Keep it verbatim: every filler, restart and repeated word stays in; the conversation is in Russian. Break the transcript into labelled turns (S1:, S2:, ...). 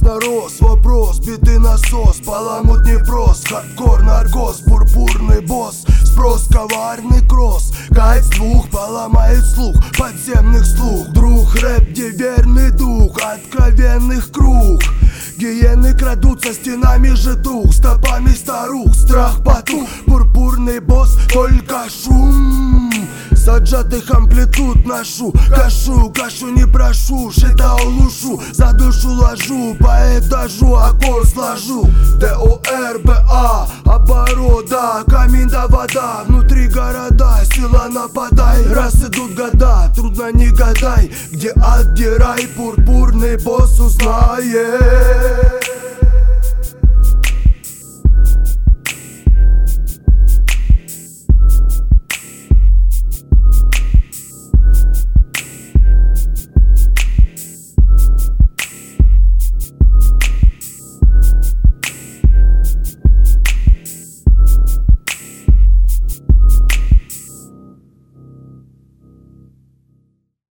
S1: нарос, вопрос, битый насос, баламут непрост, хардкор, наркоз, пурпурный босс, спрос, коварный кросс, кайф с двух поломает слух, подземных слух, друг, рэп, где верный дух, откровенных круг. Гиены крадутся стенами житух, стопами старух, страх потух, пурпурный босс, только шум. Саджатых амплитуд ношу, кашу, кашу не прошу, шита улушу, за душу ложу, по этажу аккорд сложу. ДОРБА, оборота, камень да вода, внутри города, сила нападай. Раз идут года, трудно не гадай, где ад, где рай, пурпурный босс узнает.